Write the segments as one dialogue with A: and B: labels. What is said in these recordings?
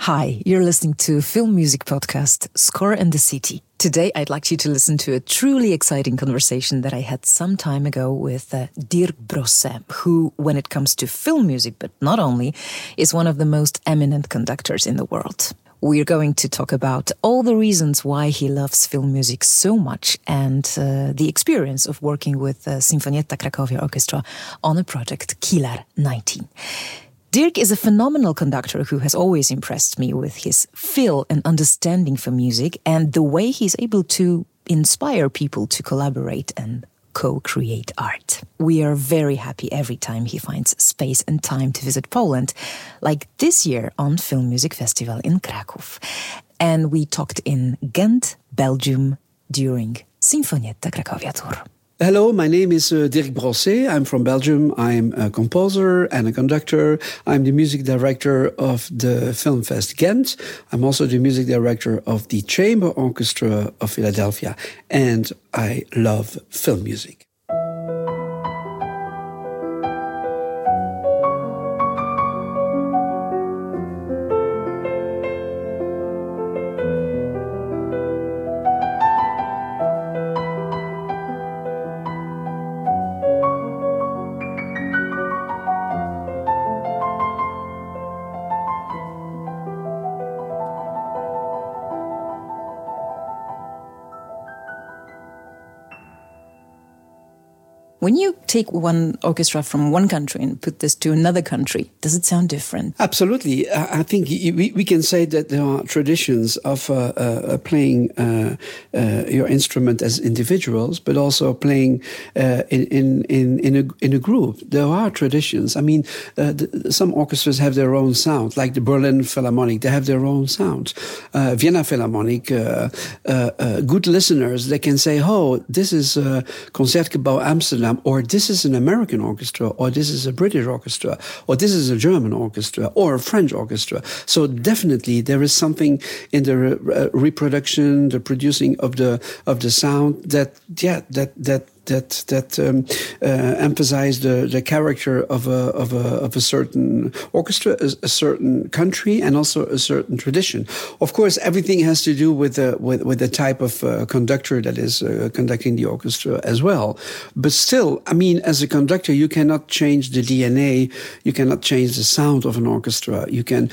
A: Hi, you're listening to film music podcast Score and the City. Today, I'd like you to listen to a truly exciting conversation that I had some time ago with Dirk Brosset, who, when it comes to film music, but not only, is one of the most eminent conductors in the world. We're going to talk about all the reasons why he loves film music so much and the experience of working with Sinfonietta Cracovia Orchestra on a project Kilar 19. Dirk is a phenomenal conductor who has always impressed me with his feel and understanding for music and the way he's able to inspire people to collaborate and co-create art. We are very happy every time he finds space and time to visit Poland, like this year on Film Music Festival in Kraków. And we talked in Ghent, Belgium, during Sinfonietta Cracovia tour.
B: Hello, my name is Dirk Brosset. I'm from Belgium. I'm a composer and a conductor. I'm the music director of the Filmfest Ghent. I'm also the music director of the Chamber Orchestra of Philadelphia. And I love film music.
A: When you take one orchestra from one country and put this to another country, does it sound different?
B: Absolutely. I think we can say that there are traditions of playing your instrument as individuals, but also playing in a group. There are traditions. I mean, some orchestras have their own sound, like the Berlin Philharmonic. They have their own sound. Vienna Philharmonic, good listeners, they can say, oh, this is Concertgebouw Amsterdam, or this is an American orchestra, or this is a British orchestra, or this is a German orchestra, or a French orchestra. So definitely there is something in the reproduction, the producing of the sound that emphasize the character of a certain orchestra, a certain country, and also a certain tradition. Of course, everything has to do with the type of conductor that is conducting the orchestra as well. But still, I mean, as a conductor, you cannot change the DNA. You cannot change the sound of an orchestra. You can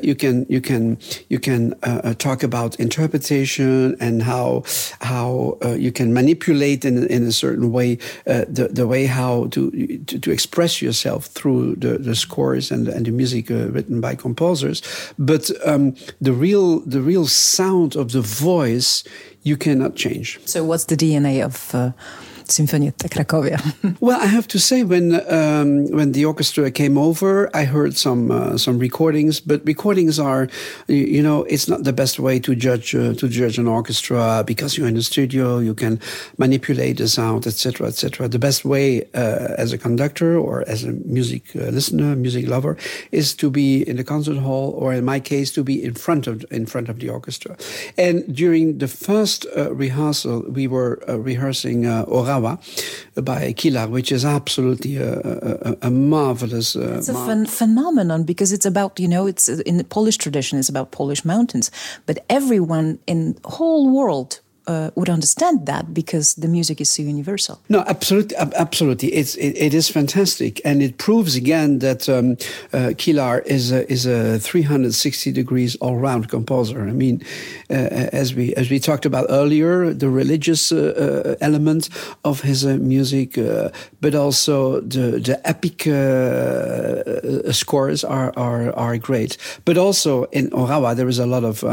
B: talk about interpretation and how you can manipulate in a certain way, the way how to express yourself through the scores and the music written by composers, but the real sound of the voice you cannot change.
A: So, what's the DNA of Sinfonietta Cracovia?
B: Well, I have to say, when the orchestra came over, I heard some recordings. But recordings are, it's not the best way to judge an orchestra, because you're in the studio, you can manipulate the sound, etc., etc. The best way, as a conductor or as a music listener, music lover, is to be in the concert hall, or in my case, to be in front of the orchestra. And during the first rehearsal, we were rehearsing Orawa by Kilar, which is absolutely a marvelous.
A: It's a phenomenon, because it's about, it's in the Polish tradition, it's about Polish mountains, but everyone in the whole world would understand that, because the music is so universal.
B: No, absolutely. It is fantastic, and it proves again that Kilar is a 360 degrees all round composer. I mean, as we talked about earlier, the religious element of his music, but also the epic scores are great. But also in Orawa there is a lot of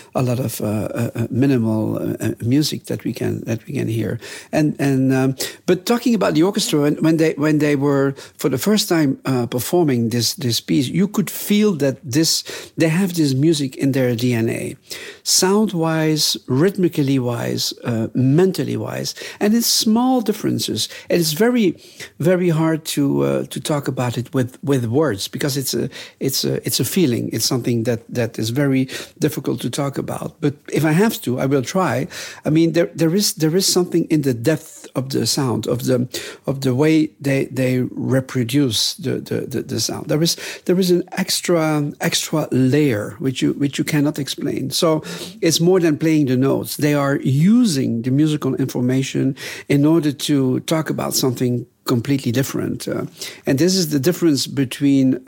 B: minimal music that we can hear, and but talking about the orchestra, when they were for the first time performing this piece, you could feel that they have this music in their DNA, sound wise, rhythmically wise, mentally wise, and it's small differences, and it's very very hard to talk about it with words, because it's a feeling, it's something that is very difficult to talk about. But if I have to, I will try. I mean, there is something in the depth of the sound, of the way they reproduce the sound. There is an extra layer which you cannot explain. So it's more than playing the notes. They are using the musical information in order to talk about something completely different, and this is the difference between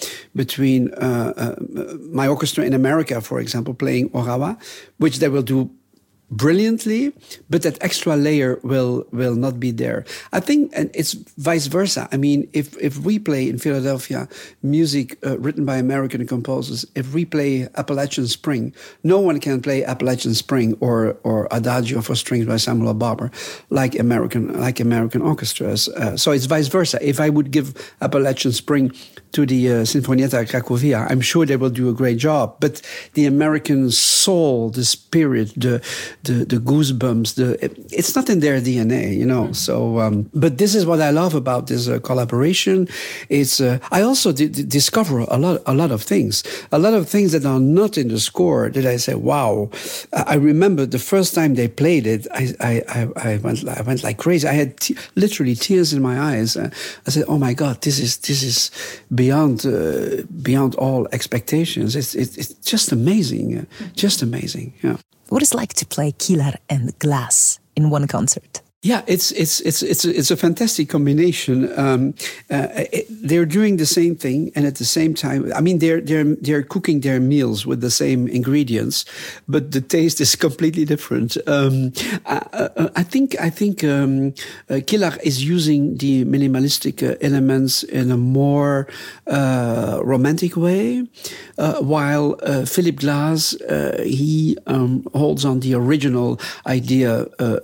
B: my orchestra in America, for example, playing Orawa, which they will do brilliantly, but that extra layer will not be there. I think, and it's vice versa. I mean, if we play in Philadelphia music written by American composers, if we play Appalachian Spring, no one can play Appalachian Spring or Adagio for strings by Samuel Barber like American orchestras. So it's vice versa. If I would give Appalachian Spring to the Sinfonietta Cracovia, I'm sure they will do a great job. But the American soul, the spirit, the goosebumps, it's not in their DNA, you know. So, but this is what I love about this collaboration. It's I also discover a lot of things that are not in the score that I say, wow. I remember the first time they played it, I went like crazy. I had literally tears in my eyes. I said, oh my God, this is beyond all expectations. It's just amazing, just amazing. Yeah.
A: What is it like to play Kilar and Glass in one concert?
B: Yeah, it's a fantastic combination. They're doing the same thing, and at the same time, I mean, they're cooking their meals with the same ingredients, but the taste is completely different. I think Kilar is using the minimalistic elements in a more romantic way, while Philip Glass he holds on the original idea.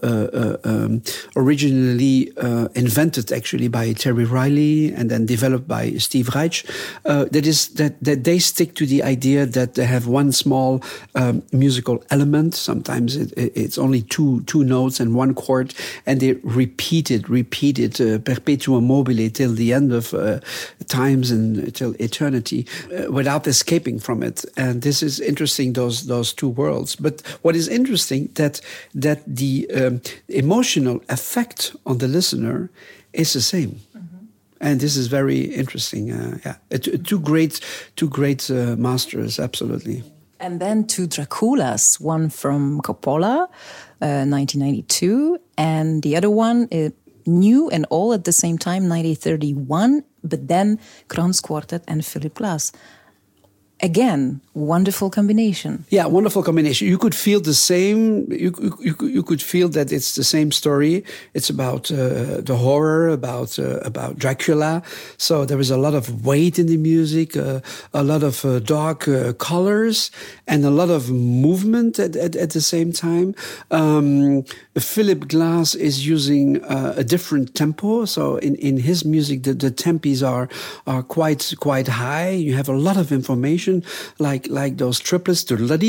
B: Originally invented actually by Terry Riley and then developed by Steve Reich. That they stick to the idea that they have one small musical element. Sometimes it's only two notes and one chord, and they repeat it perpetuum mobile till the end of times and till eternity without escaping from it. And this is interesting, those two worlds. But what is interesting that the emotional effect on the listener is the same. Mm-hmm. And this is very interesting. Two great masters, absolutely.
A: And then two Draculas, one from Coppola, 1992, and the other one, new and all at the same time, 1931, but then Kranz Quartet and Philip Glass. Again, wonderful combination.
B: Yeah, wonderful combination. You could feel the same. You could feel that it's the same story. It's about the horror, about Dracula. So there is a lot of weight in the music, a lot of dark colors, and a lot of movement at the same time. Philip Glass is using a different tempo. So in his music, the tempis are quite high. You have a lot of information. Like those triplets, and it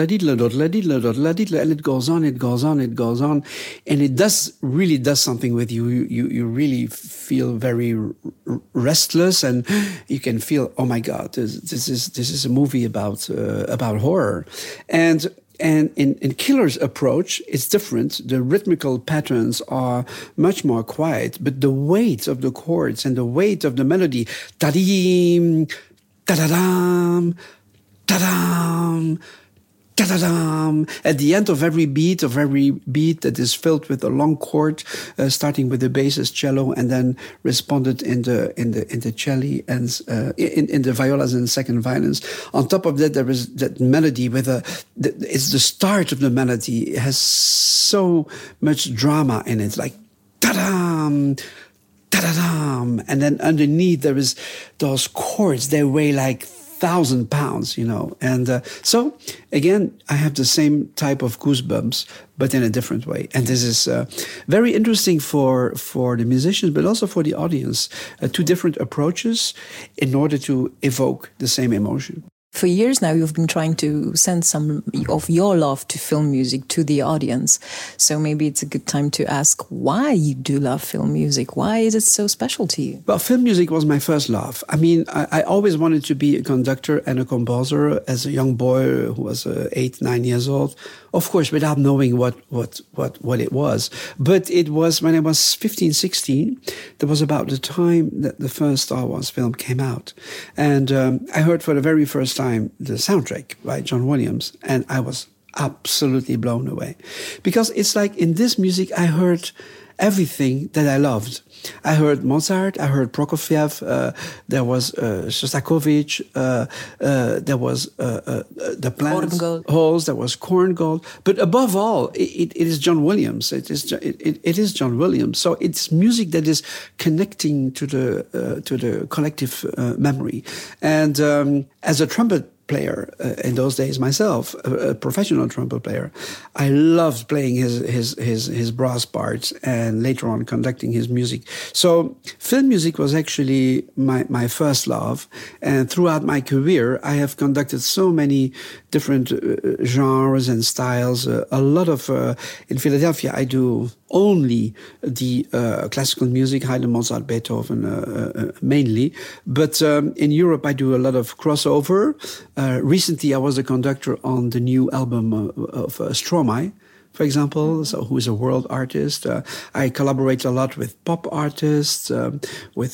B: goes on, and it really does something with you. You really feel very restless, and you can feel, oh my God, this is a movie about horror. And in Kilar's approach, it's different. The rhythmical patterns are much more quiet, but the weight of the chords and the weight of the melody, ta-dee, ta-da-dam, ta-dam, ta-da-dam. At the end of every beat that is filled with a long chord, starting with the bassist cello and then responded in the cello and in the violas and second violins. On top of that, there is that melody it's the start of the melody. It has so much drama in it, like ta-dam, ta-da-dam. And then underneath there is those chords, they weigh like 1,000 pounds, you know. And so, again, I have the same type of goosebumps, but in a different way. And this is very interesting for the musicians, but also for the audience. Two different approaches in order to evoke the same emotion.
A: For years now, you've been trying to send some of your love to film music to the audience. So maybe it's a good time to ask why you do love film music. Why is it so special to you?
B: Well, film music was my first love. I mean, I always wanted to be a conductor and a composer as a young boy who was 8, 9 years old. Of course, without knowing what it was. But it was when I was 15, 16, that was about the time that the first Star Wars film came out. And I heard for the very first time the soundtrack by John Williams, and I was absolutely blown away. Because it's like in this music, I heard everything that I loved. I heard Mozart, I heard Prokofiev, there was Shostakovich, there was the Planet Halls, there was Korngold. But above all, it is John Williams. It is John Williams. So it's music that is connecting to the collective memory. And as a trumpet player in those days myself, a professional trumpet player, I loved playing his brass parts and later on conducting his music. So film music was actually my first love, and throughout my career I have conducted so many different genres and styles. A lot of in Philadelphia I do only the classical music, Haydn, Mozart, Beethoven mainly. But in Europe, I do a lot of crossover. Recently, I was a conductor on the new album of Stromae, for example, so who is a world artist. I collaborate a lot with pop artists, with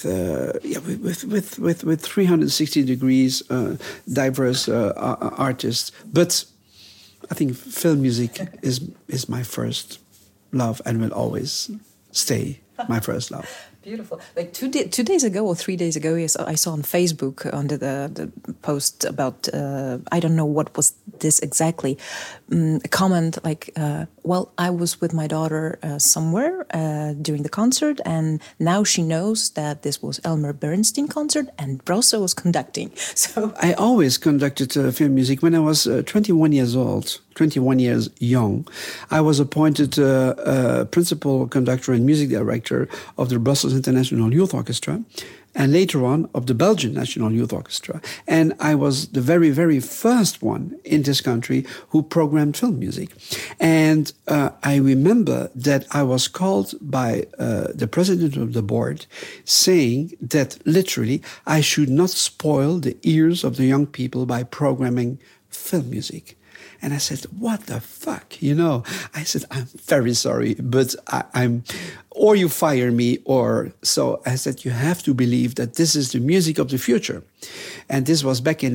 B: 360 degrees diverse artists. But I think film music is my first love and will always stay my first love.
A: Beautiful. Like 2 days ago or 3 days ago, yes, I saw on Facebook under the post about, I don't know what was this exactly, a comment like, well, I was with my daughter somewhere during the concert, and now she knows that this was Elmer Bernstein concert and Brosse was conducting. So
B: I always conducted film music. When I was 21 years old, 21 years young, I was appointed principal conductor and music director of the Brussels International Youth Orchestra, and later on of the Belgian National Youth Orchestra. And I was the very, very first one in this country who programmed film music. And I remember that I was called by the president of the board saying that literally I should not spoil the ears of the young people by programming film music. And I said, what the fuck? You know, I said, I'm very sorry, but I'm, or you fire me, or so I said, you have to believe that this is the music of the future. And this was back in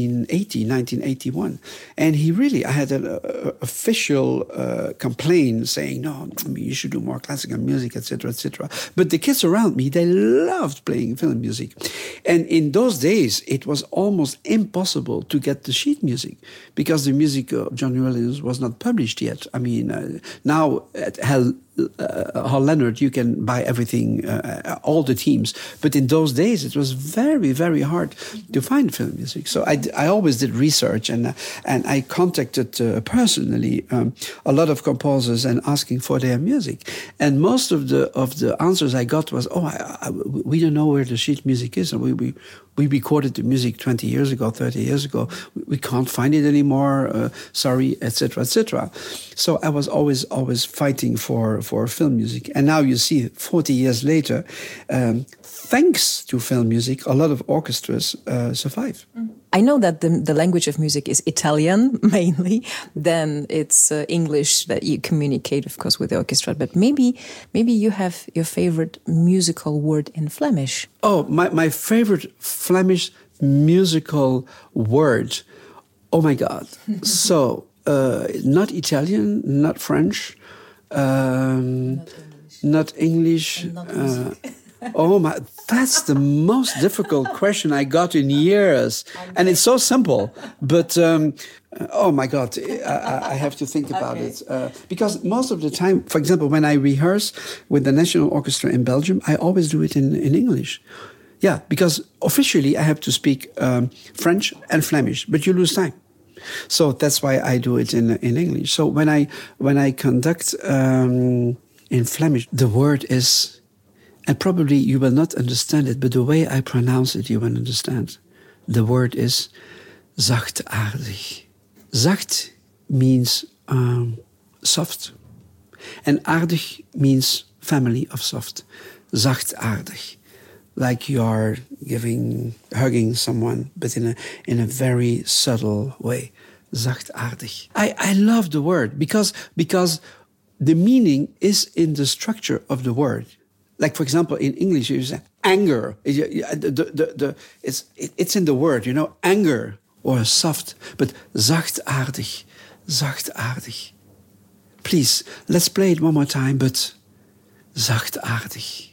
B: 1981. And he really, I had an official complaint saying, no, I mean, you should do more classical music, etc., etc. But the kids around me, they loved playing film music. And in those days, it was almost impossible to get the sheet music because the music of John Williams was not published yet. I mean, now at Hal Leonard, you can buy everything, all the teams. But in those days, it was very, very hard to find film music. So I always did research, and I contacted personally a lot of composers and asking for their music. And most of the answers I got was, we don't know where the sheet music is, and we recorded the music 20 years ago, 30 years ago. We can't find it anymore. Sorry, etc., etc. So I was always fighting for film music. And now you see, 40 years later, thanks to film music, a lot of orchestras survive.
A: I know that the language of music is Italian mainly. Then it's English that you communicate, of course, with the orchestra. But maybe you have your favorite musical word in Flemish.
B: Oh, my favorite Flemish musical word. Oh my God! So not Italian, not French, not English. Oh my, that's the most difficult question I got in years. And it's so simple, but oh my God, I have to think about it. Because most of the time, for example, when I rehearse with the National Orchestra in Belgium, I always do it in English. Yeah, because officially I have to speak French and Flemish, but you lose time. So that's why I do it in English. So when I conduct in Flemish, the word is... And probably you will not understand it, but the way I pronounce it, you will understand. The word is zachtaardig. Zacht means soft. And aardig means family of soft. Zachtaardig. Like you are hugging someone, but in a very subtle way. Zachtaardig. I love the word because the meaning is in the structure of the word. Like, for example, in English, you say anger. It's in the word, anger or soft. But zachtaardig, zachtaardig. Please, let's play it one more time, but zachtaardig.